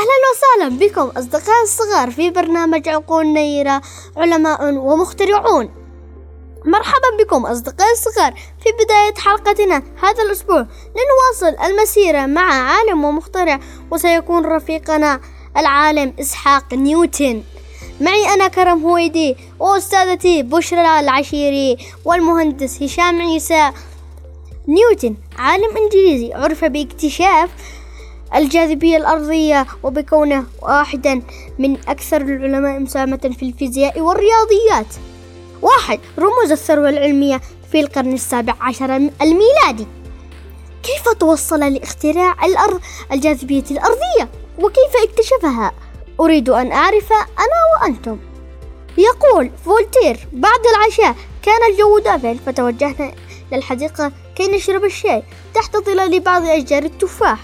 أهلا وسهلا بكم أصدقائي الصغار في برنامج عقول نيرة علماء ومخترعون. مرحبا بكم أصدقائي الصغار في بداية حلقتنا هذا الأسبوع لنواصل المسيرة مع عالم ومخترع، وسيكون رفيقنا العالم إسحاق نيوتن. معي أنا كرم هويدي وأستاذتي بشرى العشيري والمهندس هشام عيسى. نيوتن عالم إنجليزي عرف باكتشاف الجاذبية الأرضية وبكونه واحدا من أكثر العلماء مساهمة في الفيزياء والرياضيات. 1. رموز الثروة العلمية في القرن 17 الميلادي. كيف توصل لاختراع الجاذبية الأرضية وكيف اكتشفها؟ أريد أن أعرف أنا وأنتم. يقول فولتير: بعد العشاء كان الجو دافئ فتوجهنا للحديقة كي نشرب الشاي تحت ظلال بعض أشجار التفاح،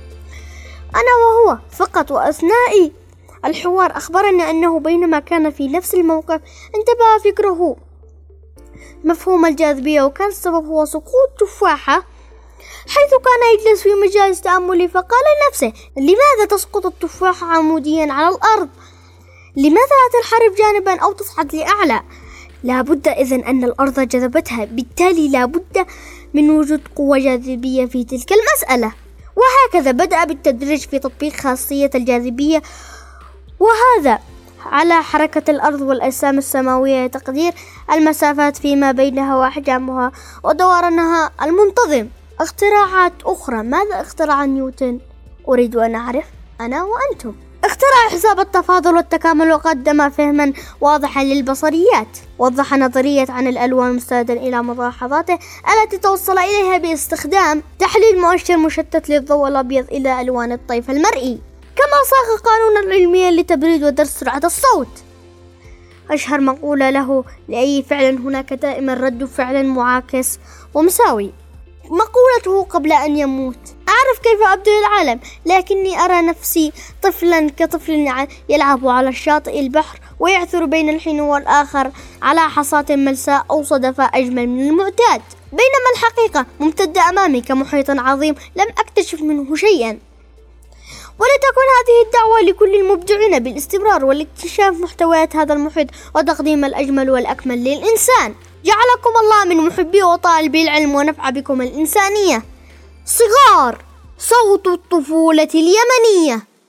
أنا وهو فقط. وأثناء الحوار أخبرنا أنه بينما كان في نفس الموقف انتبه فكره مفهوم الجاذبية، وكان السبب هو سقوط تفاحة حيث كان يجلس في مجالس تأملي، فقال لنفسه: لماذا تسقط التفاحة عموديا على الأرض؟ لماذا لا تنحرف جانبا أو تصعد لأعلى؟ لابد إذن أن الأرض جذبتها، بالتالي لابد من وجود قوة جاذبية في تلك المسألة. وهكذا بدأ بالتدريج في تطبيق خاصية الجاذبية، وهذا على حركة الأرض والأجسام السماوية لتقدير المسافات فيما بينها وأحجامها ودورانها المنتظم. اختراعات أخرى. ماذا اخترع نيوتن؟ أريد أن أعرف أنا وأنتم. اخترع حساب التفاضل والتكامل، وقدم فهما واضحا للبصريات. وضح نظرية عن الألوان مستندا إلى ملاحظاته التي توصل إليها باستخدام تحليل مؤشر مشتت للضوء الأبيض إلى ألوان الطيف المرئي. كما صاغ قانونا علميا لتبريد ودرس سرعة الصوت. أشهر مقولة له: لأي فعل هناك دائما رد فعل معاكس ومساوي. مقولته قبل أن يموت: أعرف كيف أبدو العالم، لكني أرى نفسي طفلا كطفل يلعب على الشاطئ البحر ويعثر بين الحين والآخر على حصاة ملساء أو صدفة أجمل من المعتاد، بينما الحقيقة ممتدة أمامي كمحيط عظيم لم أكتشف منه شيئا. ولتكن هذه الدعوة لكل المبدعين بالاستمرار والاكتشاف محتويات هذا المحيط وتقديم الأجمل والأكمل للإنسان. جعلكم الله من محبي وطالبي العلم ونفع بكم الإنسانية. صغار، صوت الطفولة اليمنية.